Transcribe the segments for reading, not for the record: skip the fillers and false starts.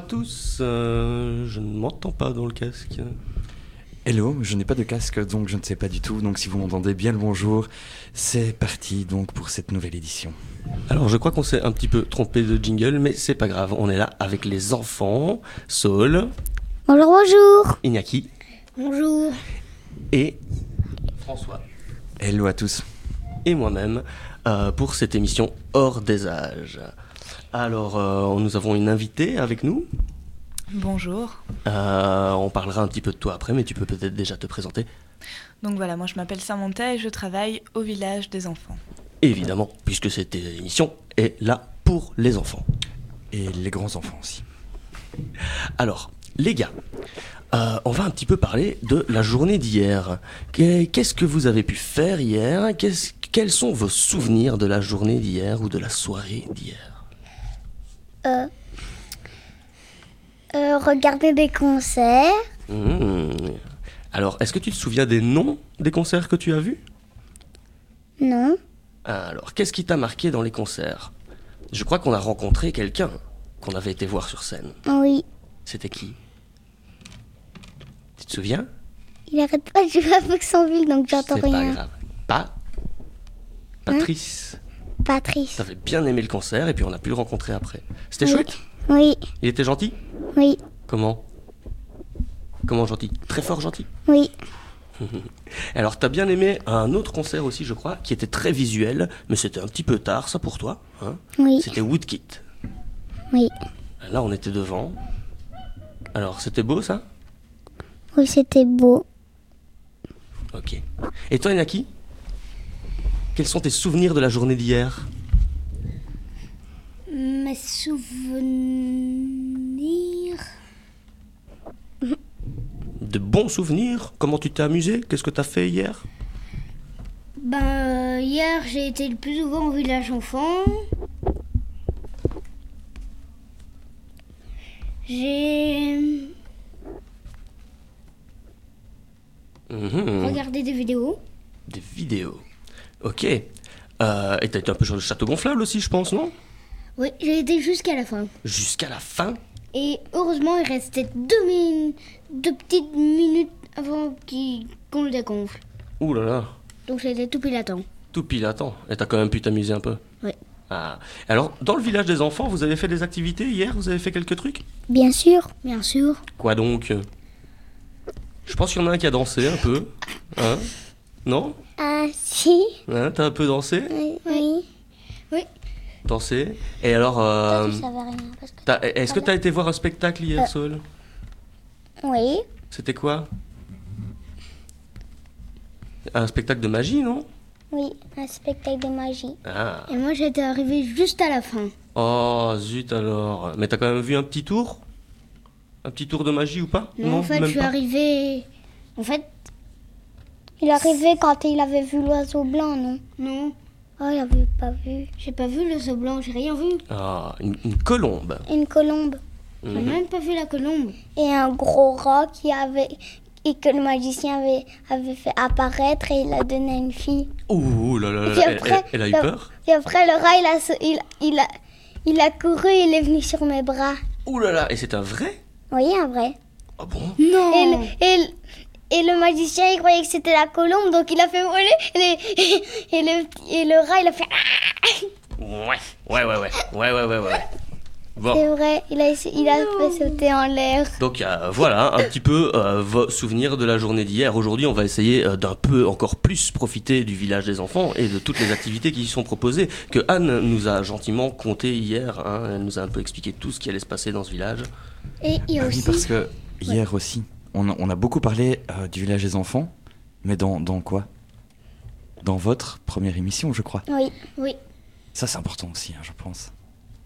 tous, je ne m'entends pas dans le casque. Hello, je n'ai pas de casque donc je ne sais pas du tout, donc si vous m'entendez bien le bonjour, c'est parti donc pour cette nouvelle édition. Alors je crois qu'on s'est un petit peu trompé de jingle, mais c'est pas grave, on est là avec les enfants, Saul. Bonjour, bonjour. Iñaki. Bonjour. Et François. Hello à tous. Et moi-même pour cette émission Hors des âges. Alors nous avons une invitée avec nous. Bonjour. On parlera un petit peu de toi après, mais tu peux peut-être déjà te présenter. Donc voilà, moi je m'appelle Samantha et je travaille au village des enfants. Évidemment, puisque cette émission est là pour les enfants. Et les grands-enfants aussi. Alors, les gars, on va un petit peu parler de la journée d'hier. Qu'est-ce que vous avez pu faire hier ? Quels sont vos souvenirs de la journée d'hier ou de la soirée d'hier ? Regarder des concerts. Alors, est-ce que tu te souviens des noms des concerts que tu as vus ? Non. Alors, qu'est-ce qui t'a marqué dans les concerts ? Je crois qu'on a rencontré quelqu'un qu'on avait été voir sur scène. Oui. C'était qui ? Tu te souviens ? Il arrête pas de jouer avec son ville, donc j'entends C'est rien. pas grave. Patrice. Patrice. T'avais bien aimé le concert et puis on a pu le rencontrer après. C'était chouette ? Oui. Il était gentil ? Oui. Comment gentil ? Très fort gentil ? Oui. Alors t'as bien aimé un autre concert aussi je crois, qui était très visuel, mais c'était un petit peu tard ça pour toi, hein ? Oui. C'était Woodkid. Oui. Là on était devant. Alors c'était beau ça ? Oui, c'était beau. Ok. Et toi Inaki ? Quels sont tes souvenirs de la journée d'hier ? Mes souvenirs... De bons souvenirs ? Comment tu t'es amusé ? Qu'est-ce que t'as fait hier ? Hier, j'ai été le plus souvent au village enfant. J'ai regardé des vidéos. Des vidéos. Ok. Et t'as été un peu sur le château gonflable aussi je pense, non ? Oui, j'ai été jusqu'à la fin. Jusqu'à la fin ? Et heureusement, il restait deux petites minutes avant qu'on le dégonfle. Ouh là là. Donc j'étais tout pile à temps. Tout pile à temps. Et t'as quand même pu t'amuser un peu ? Oui. Ah. Alors, dans le village des enfants, vous avez fait des activités hier ? Vous avez fait quelques trucs ? Bien sûr. Bien sûr. Quoi donc ? Je pense qu'il y en a un qui a dansé un peu. Hein ? Non ? Ah, si. Hein, t'as un peu dansé ? Oui. Oui. Dansé ? Et alors, Je savais rien. Parce que... est-ce que t'as été voir un spectacle hier, Saul ? Oui. C'était quoi ? Un spectacle de magie, non ? Oui, un spectacle de magie. Ah. Et moi, j'étais arrivée juste à la fin. Oh, zut alors. Mais t'as quand même vu un petit tour ? Un petit tour de magie ou pas ? Non, en fait, même je suis pas. arrivée... En fait... Il est arrivé quand il avait vu l'oiseau blanc, non ? Non. Oh, il avait pas vu. J'ai pas vu l'oiseau blanc, j'ai rien vu. Ah, une colombe. Une colombe. J'ai même pas vu la colombe. Et un gros rat et que le magicien avait fait apparaître et il l'a donné à une fille. Ouh là là là, Et après, elle a eu peur ? Et après, le rat, il a couru et il est venu sur mes bras. Ouh là là, et c'est un vrai ? Oui, un vrai. Ah bon ? Non. Et le magicien, il croyait que c'était la colombe, donc il a fait voler. Et le rat, il a fait... Ouais. Bon. C'est vrai, il a fait sauter en l'air. Donc voilà, un petit peu vos souvenirs de la journée d'hier. Aujourd'hui, on va essayer d'un peu encore plus profiter du village des enfants et de toutes les activités qui y sont proposées, que Anne nous a gentiment contées hier. Hein. Elle nous a un peu expliqué tout ce qui allait se passer dans ce village. Et il y a aussi... Oui, parce que hier aussi, on a beaucoup parlé du village des enfants, mais dans quoi ? Dans votre première émission, je crois. Oui. Ça, c'est important aussi, hein, je pense. Non ?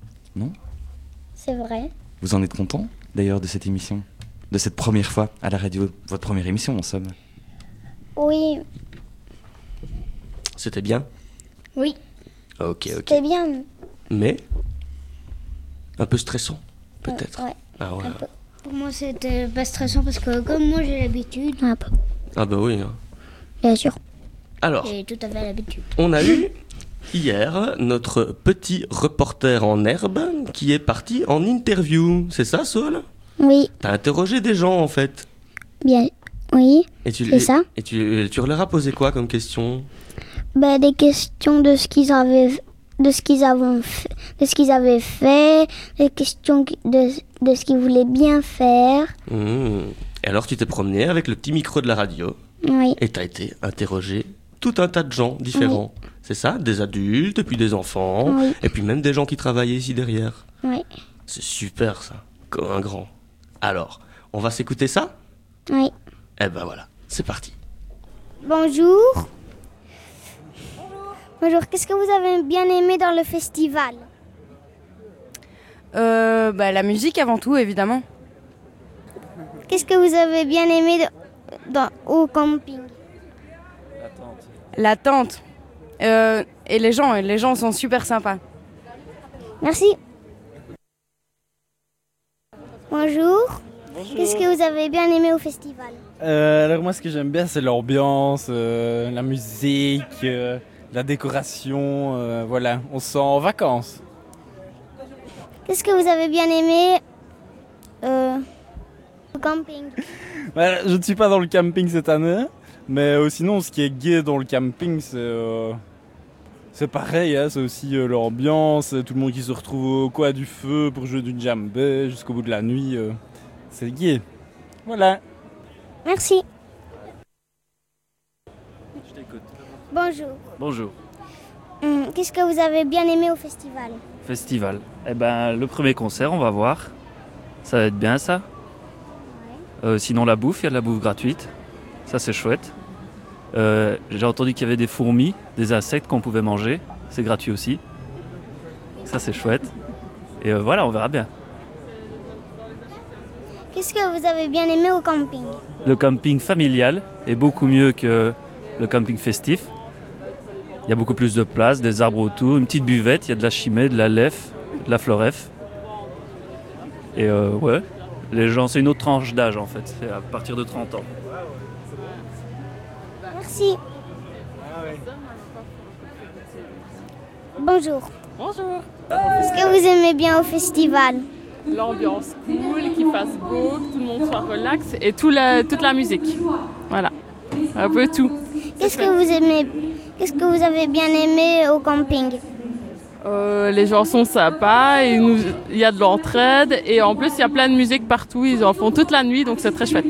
C'est vrai. Vous en êtes content, d'ailleurs, de cette émission ? De cette première fois à la radio ? Votre première émission, en somme. Oui. C'était bien ? Oui. Ok. C'était bien. Mais un peu stressant, peut-être. Ouais. Ah ouais. Un peu. Pour moi, c'était pas stressant parce que comme moi, j'ai l'habitude. Un peu. Ah bah oui. Hein. Bien sûr. Alors, J'ai tout à fait l'habitude. on a eu hier notre petit reporter en herbe qui est parti en interview. C'est ça, Saul? Oui, T'as interrogé des gens en fait. bien. Oui, Et tu, c'est ça. Et tu leur as posé quoi comme question? Des questions de ce qu'ils avaient, de ce qu'ils avaient fait, des questions de ce qu'ils voulaient bien faire. Et alors tu t'es promené avec le petit micro de la radio Oui, et t'as été interrogé tout un tas de gens différents. C'est ça? Des adultes, et puis des enfants, Oui. et puis même des gens qui travaillaient ici derrière. oui, C'est super ça, comme un grand. Alors, on va s'écouter ça? oui. Eh ben voilà, c'est parti. Bonjour. Bonjour, qu'est-ce que vous avez bien aimé dans le festival? La musique avant tout, évidemment. Qu'est-ce que vous avez bien aimé au camping? La tente. Et les gens sont super sympas. Merci. Bonjour. Qu'est-ce que vous avez bien aimé au festival? Alors moi ce que j'aime bien c'est l'ambiance, la musique, la décoration, voilà, on se sent en vacances. Qu'est-ce que vous avez bien aimé au camping? Voilà, je ne suis pas dans le camping cette année, mais sinon ce qui est gai dans le camping c'est pareil, hein, c'est aussi l'ambiance, tout le monde qui se retrouve au coin du feu pour jouer du djembé jusqu'au bout de la nuit, c'est gai. Voilà. Merci. Je t'écoute. Bonjour. Bonjour. Qu'est-ce que vous avez bien aimé au festival? Festival. Eh ben, le premier concert, on va voir. Ça va être bien, ça. Sinon, la bouffe, il y a de la bouffe gratuite. Ça, c'est chouette. J'ai entendu qu'il y avait des fourmis, des insectes qu'on pouvait manger. C'est gratuit aussi. Ça, c'est chouette. Et voilà, on verra bien. Qu'est-ce que vous avez bien aimé au camping? Le camping familial est beaucoup mieux que le camping festif. Il y a beaucoup plus de place, des arbres autour, une petite buvette, il y a de la chimée, de la lef, de la floref. Et ouais, les gens, c'est une autre tranche d'âge en fait, c'est à partir de 30 ans. Merci. Bonjour. Bonjour. Qu'est-ce que vous aimez bien au festival? L'ambiance cool, qu'il fasse beau, que tout le monde soit relax et toute la musique. Voilà, un peu tout. Qu'est-ce que vous avez bien aimé au camping? Les gens sont sympas, il y a de l'entraide et en plus il y a plein de musique partout, ils en font toute la nuit donc c'est très chouette.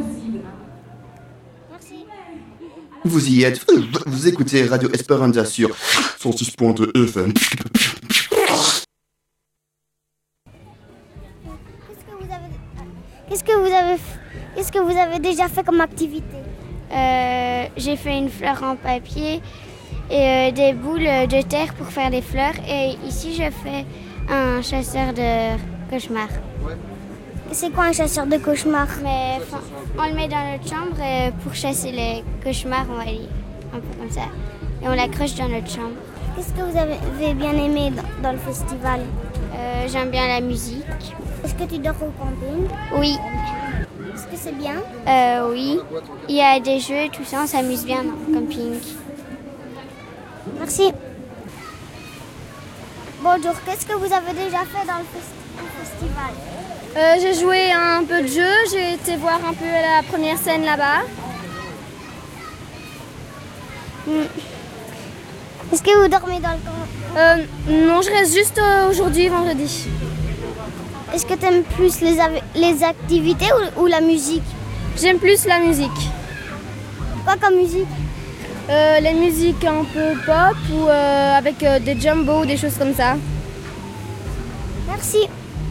Merci. Vous y êtes, vous écoutez Radio Esperanza sur 106.2 FM. Qu'est-ce que vous avez déjà fait comme activité? J'ai fait une fleur en papier et des boules de terre pour faire des fleurs. Et ici, je fais un chasseur de cauchemars. C'est quoi un chasseur de cauchemars? On le met dans notre chambre pour chasser les cauchemars, on va dire, un peu comme ça. Et on l'accroche dans notre chambre. Qu'est-ce que vous avez bien aimé dans le festival? J'aime bien la musique. Est-ce que tu dors au camping? Oui. Est-ce que c'est bien? Oui. Il y a des jeux et tout ça, on s'amuse bien dans le camping. Merci. Bonjour, qu'est-ce que vous avez déjà fait dans le festival? J'ai joué à un peu de jeu, j'ai été voir un peu la première scène là-bas. Est-ce que vous dormez dans le camp? Non, je reste juste aujourd'hui, vendredi. Est-ce que tu aimes plus les activités ou la musique? J'aime plus la musique. Quoi comme musique? Les musiques un peu pop ou avec des jumbo, des choses comme ça. Merci.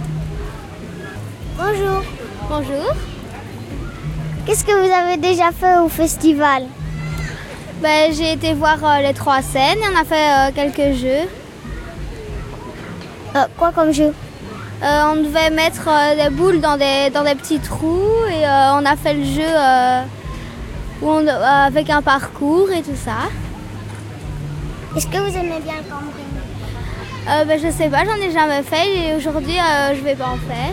Bonjour. Bonjour. Qu'est-ce que vous avez déjà fait au festival? J'ai été voir les 3 scènes et on a fait quelques jeux. Quoi comme jeu? On devait mettre des boules dans des petits trous et on a fait le jeu avec un parcours et tout ça. Est-ce que vous aimez bien le camping? Je sais pas, j'en ai jamais fait et aujourd'hui je vais pas en faire.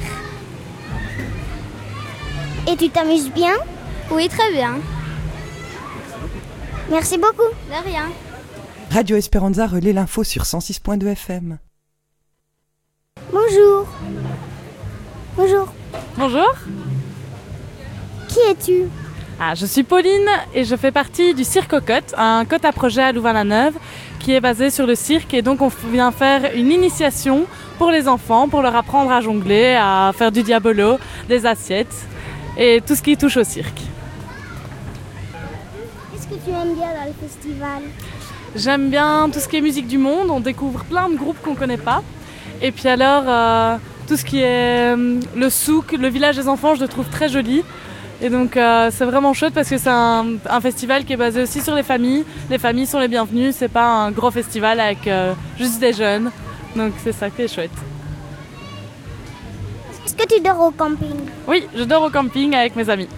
Et tu t'amuses bien? Oui, très bien. Merci beaucoup. De rien. Radio Esperanza relaie l'info sur 106.2 FM. Bonjour. Bonjour. Bonjour. Qui es-tu? Je suis Pauline et je fais partie du Cirque aux Côtes, un côte à projet à Louvain-la-Neuve qui est basé sur le cirque, et donc on vient faire une initiation pour les enfants, pour leur apprendre à jongler, à faire du diabolo, des assiettes et tout ce qui touche au cirque. Qu'est-ce que tu aimes bien dans le festival? J'aime bien tout ce qui est musique du monde, on découvre plein de groupes qu'on ne connaît pas. Et puis alors, tout ce qui est le souk, le village des enfants, je le trouve très joli. Et donc c'est vraiment chouette parce que c'est un festival qui est basé aussi sur les familles. Les familles sont les bienvenues, c'est pas un gros festival avec juste des jeunes. Donc c'est ça qui est chouette. Est-ce que tu dors au camping? Oui, je dors au camping avec mes amis.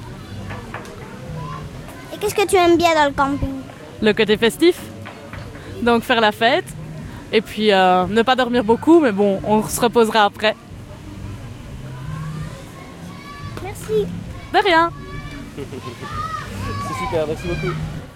Et qu'est-ce que tu aimes bien dans le camping? Le côté festif, donc faire la fête. Et puis ne pas dormir beaucoup, mais bon, on se reposera après. Merci. De rien. C'est super, merci beaucoup.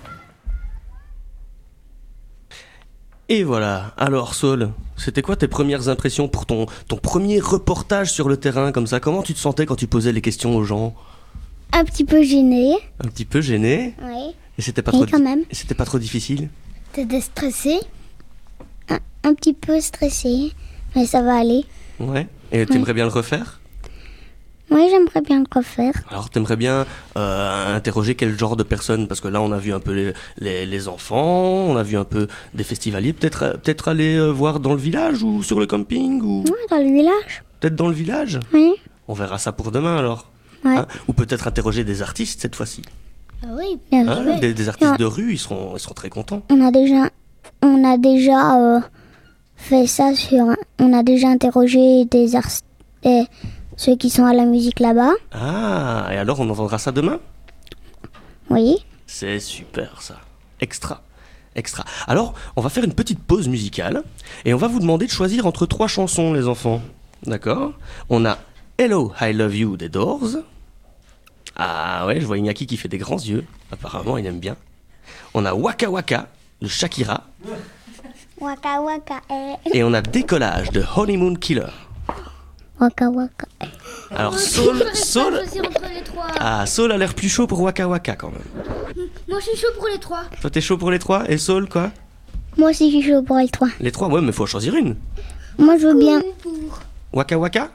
Et voilà, alors Saul, c'était quoi tes premières impressions pour ton premier reportage sur le terrain comme ça? Comment tu te sentais quand tu posais les questions aux gens? Un petit peu gênée. Un petit peu gêné? Oui. Et c'était pas, quand même. Et c'était pas trop difficile? T'étais stressée? Un petit peu stressée, mais ça va aller. Ouais. Et t'aimerais bien le refaire? Oui, j'aimerais bien le refaire. Alors t'aimerais bien interroger quel genre de personnes? Parce que là on a vu un peu les enfants, on a vu un peu des festivaliers. Peut-être aller voir dans le village ou sur le camping ou... Oui, dans le village. Peut-être dans le village? Oui. On verra ça pour demain alors. Ouais. Hein? Ou peut-être interroger des artistes cette fois-ci. Ah oui, bien sûr. Des artistes de rue, ils seront très contents. On a déjà fait ça on a déjà interrogé des artistes, ceux qui sont à la musique là-bas. Ah, et alors on entendra ça demain? Oui. C'est super ça. Extra. Alors, on va faire une petite pause musicale et on va vous demander de choisir entre 3 chansons, les enfants. D'accord? On a Hello, I Love You des Doors. Ah ouais, je vois Iñaki qui fait des grands yeux. Apparemment, il aime bien. On a Waka Waka de Shakira. Waka Waka. Et on a Décollage de Honeymoon Killer. Waka Waka. Alors Saul entre les 3. Ah, Saul a l'air plus chaud pour Waka Waka quand même. Moi je suis chaud pour les 3. Toi t'es chaud pour les 3? Et Saul quoi? Moi aussi je suis chaud pour les 3. Les 3, ouais, mais faut en choisir une. Moi je veux bien. Waka Waka?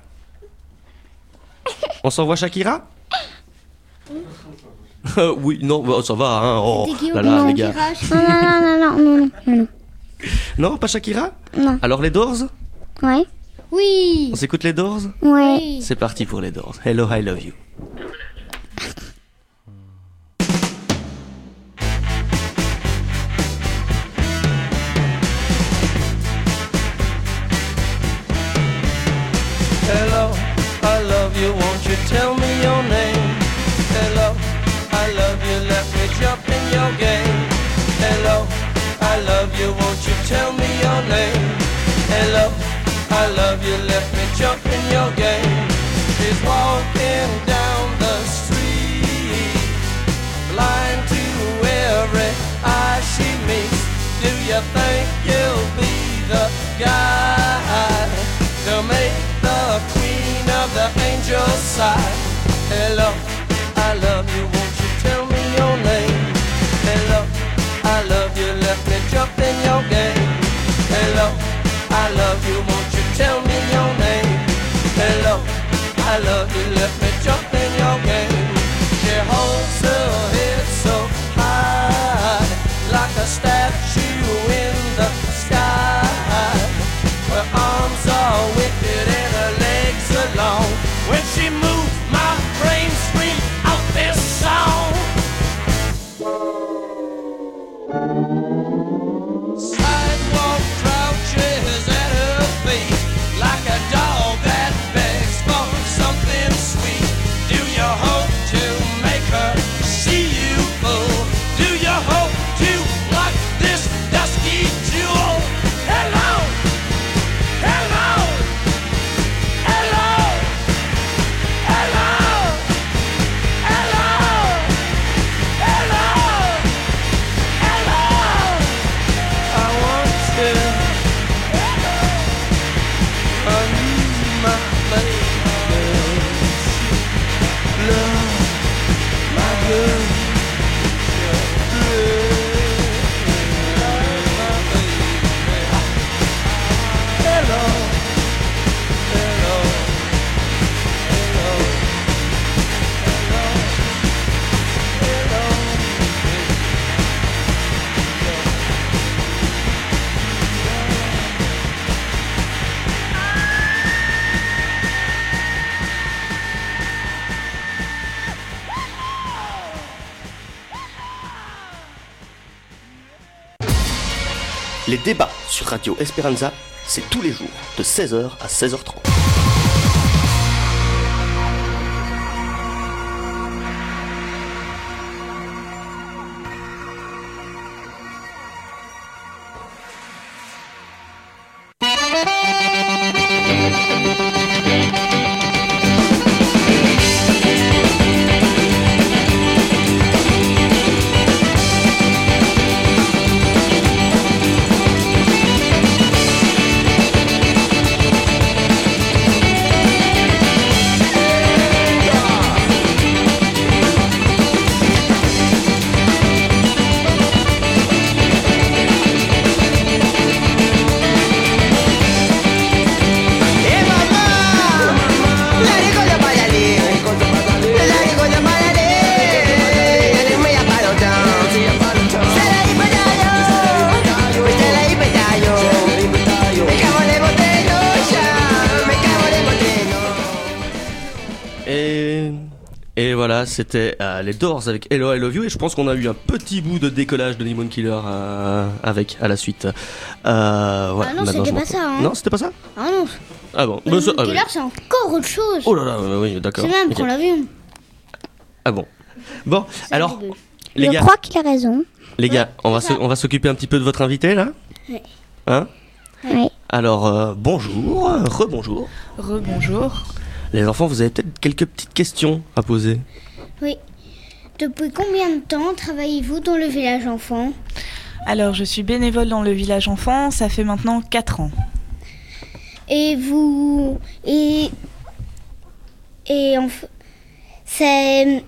On s'envoie Shakira? Oui, non, bah, ça va, hein. Oh là là, les gars. Non. Non, pas Shakira? Non. Alors les Doors? Ouais. Oui. On s'écoute les Doors? Ouais. C'est parti pour les Doors. Hello, I Love You. Hello, I love you, won't you tell me your name? Hello, I love you, let me jump in your game. Hello, I love you, won't you tell me your name? Hello, I love you, let me jump in your game. She's walking down the street, blind to every eye she meets. Do you think you'll be the guy to make the queen of the angels sigh? Hello, I love you, won't you tell me your name? Hello, I love you, let me jump in your game. Hello, I love you, won't you tell me your name? Hello, I love you, let me jump in your game. She holds her head so high, like a statue in the sky. Her arms are wicked and her legs are long. When she moves, my brain screams Les débats sur Radio Esperanza, c'est tous les jours, de 16h à 16h30. Et voilà, c'était les Doors avec Hello I Love You, et je pense qu'on a eu un petit bout de décollage de Lemon Killer avec à la suite. Voilà, non, c'était pas ça. Hein. Non, c'était pas ça. Ah non. Ah bon. Lemon Killer, c'est encore autre chose. Oh là là, oui, d'accord. C'est même qu'on l'a vu. Ah bon. Bon, alors, les Je gars. crois qu'il a raison. Les gars, on va s'occuper un petit peu de votre invité là. Oui. Hein? Oui. Alors, bonjour, rebonjour. Rebonjour. Les enfants, vous avez peut-être quelques petites questions à poser. Oui. Depuis combien de temps travaillez-vous dans le village enfant? Alors, je suis bénévole dans le village enfant, ça fait maintenant 4 ans. Et vous... Et c'est...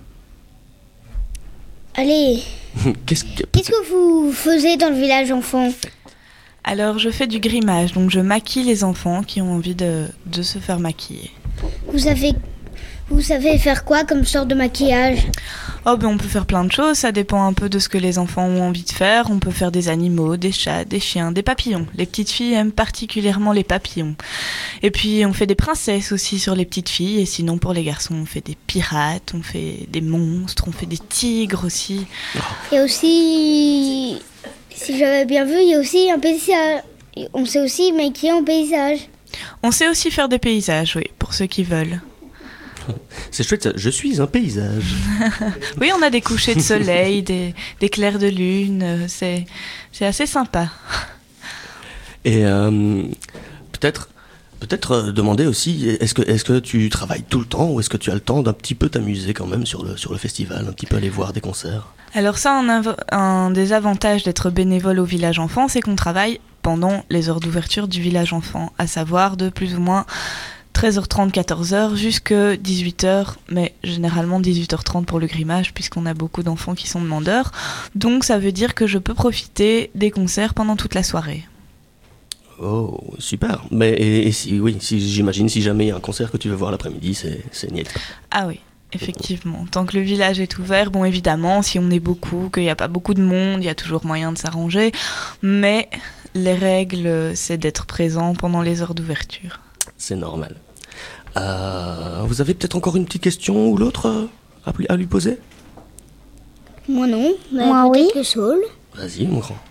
Allez... Qu'est-ce que vous faisiez dans le village enfant? Alors, je fais du grimage, donc je maquille les enfants qui ont envie de se faire maquiller. Vous savez faire quoi comme sorte de maquillage? Oh ben on peut faire plein de choses, ça dépend un peu de ce que les enfants ont envie de faire. On peut faire des animaux, des chats, des chiens, des papillons. Les petites filles aiment particulièrement les papillons. Et puis on fait des princesses aussi sur les petites filles. Et sinon pour les garçons on fait des pirates, on fait des monstres, on fait des tigres aussi. Et aussi, si j'avais bien vu, il y a aussi un paysage. On sait aussi maquiller en paysage. On sait aussi faire des paysages, oui, pour ceux qui veulent. C'est chouette ça, je suis un paysage. Oui, on a des couchers de soleil, des clairs de lune, c'est assez sympa. Et peut-être demander aussi, est-ce que tu travailles tout le temps ou est-ce que tu as le temps d'un petit peu t'amuser quand même sur le festival, un petit peu aller voir des concerts? Alors ça, un des avantages d'être bénévole au village enfant, c'est qu'on travaille pendant les heures d'ouverture du village enfant, à savoir de plus ou moins 13h30, 14h, jusqu'à 18h, mais généralement 18h30 pour le grimage, puisqu'on a beaucoup d'enfants qui sont demandeurs. Donc ça veut dire que je peux profiter des concerts pendant toute la soirée. Oh, super. Mais et si j'imagine, si jamais il y a un concert que tu veux voir l'après-midi, c'est niet. Ah oui, effectivement. Tant que le village est ouvert, bon évidemment, si on est beaucoup, qu'il n'y a pas beaucoup de monde, il y a toujours moyen de s'arranger. Mais les règles, c'est d'être présent pendant les heures d'ouverture. C'est normal. Vous avez peut-être encore une petite question ou l'autre à lui poser? Moi non, mais Moi oui. Le Saul. Vas-y, mon grand.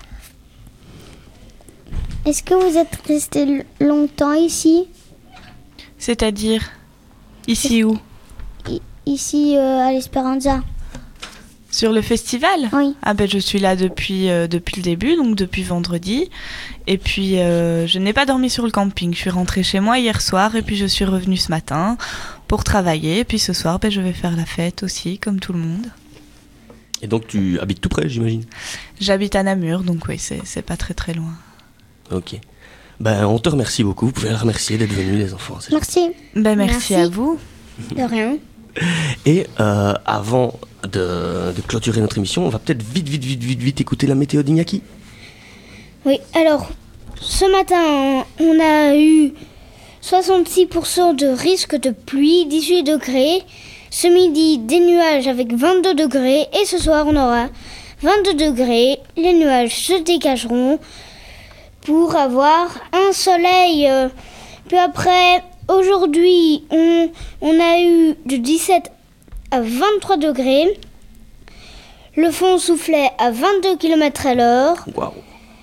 Est-ce que vous êtes resté longtemps ici? C'est-à-dire ici où? Ici à l'Esperanza. Sur le festival? Oui. Ah ben je suis là depuis le début, donc depuis vendredi. Et puis je n'ai pas dormi sur le camping. Je suis rentrée chez moi hier soir et puis je suis revenue ce matin pour travailler. Et puis ce soir, je vais faire la fête aussi, comme tout le monde. Et donc tu habites tout près, j'imagine? J'habite à Namur, donc oui, c'est pas très très loin. Ok. Ben on te remercie beaucoup. Vous pouvez la remercier d'être venus, les enfants. Merci. Ben merci à vous. De rien. Et avant de clôturer notre émission, on va peut-être vite écouter la météo d'Iñaki. Oui, alors, ce matin, on a eu 66% de risque de pluie, 18 degrés. Ce midi, des nuages avec 22 degrés. Et ce soir, on aura 22 degrés. Les nuages se dégageront pour avoir un soleil. Puis après, aujourd'hui, on a eu de 17 à 23 degrés. Le vent soufflait à 22 km/h. Waouh.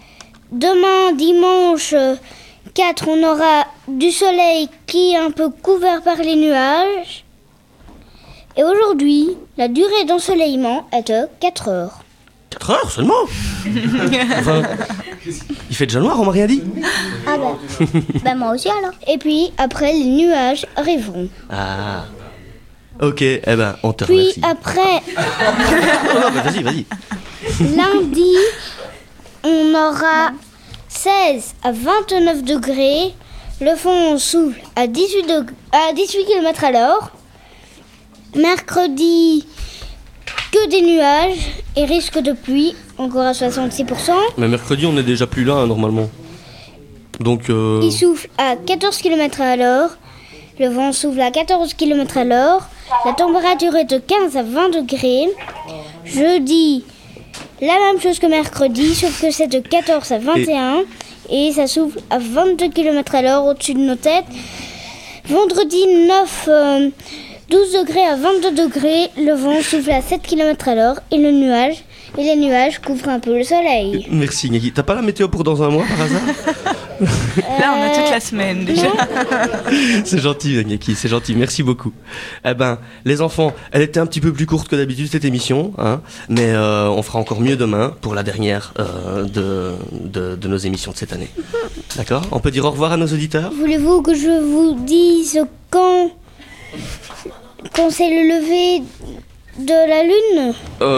demain, dimanche 4, on aura du soleil qui est un peu couvert par les nuages. Et aujourd'hui, la durée d'ensoleillement est de 4 heures. 4 heures seulement. Enfin, il fait déjà noir, on m'a rien dit. Ah bah moi aussi alors. Et puis après, les nuages arriveront. Ah. Ok, eh ben, on te Puis remercie. après, Non, mais vas-y. lundi, on aura 16 à 29 degrés. Le vent souffle à 18 km à l'heure. Mercredi, que des nuages et risque de pluie, encore à 66%. Mais mercredi, on est déjà plus là, hein, normalement. Donc, Il souffle à 14 km à l'heure. Le vent souffle à 14 km à l'heure. La température est de 15 à 20 degrés. Jeudi, la même chose que mercredi, sauf que c'est de 14 à 21. Et ça souffle à 22 km à l'heure au-dessus de nos têtes. Vendredi, 12 degrés à 22 degrés. Le vent souffle à 7 km à l'heure. Et les nuages couvrent un peu le soleil. merci Nagui. T'as pas la météo pour dans un mois, par hasard? Là, on a toute la semaine déjà. C'est gentil, Nagui, c'est gentil. Merci beaucoup. Eh ben, les enfants, elle était un petit peu plus courte que d'habitude, cette émission, hein, mais on fera encore mieux demain pour la dernière de nos émissions de cette année. D'accord? On peut dire au revoir à nos auditeurs? Voulez-vous que je vous dise quand c'est le lever de la lune?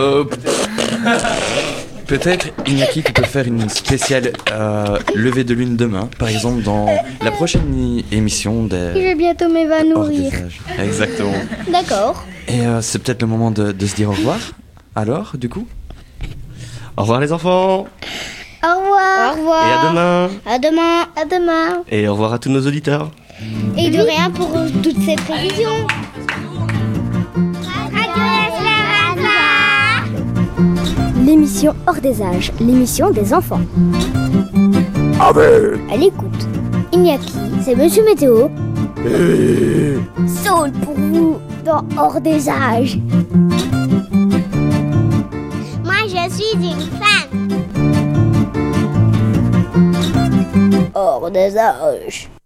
Peut-être, Iñaki, tu peux faire une spéciale levée de lune demain, par exemple dans la prochaine émission Je des vais bientôt Hors m'évanouir. des âges. Exactement. D'accord. Et c'est peut-être le moment de se dire au revoir. Alors, du coup, Au revoir les enfants. Au revoir. Au revoir. Et à demain. À demain. À demain. Et au revoir à tous nos auditeurs. Et de rien pour toutes ces prévisions. L'émission Hors des âges, l'émission des enfants. À l'écoute. Iñaki, c'est Monsieur Météo. Saul pour vous dans Hors des âges. Moi, je suis une femme. Hors des âges.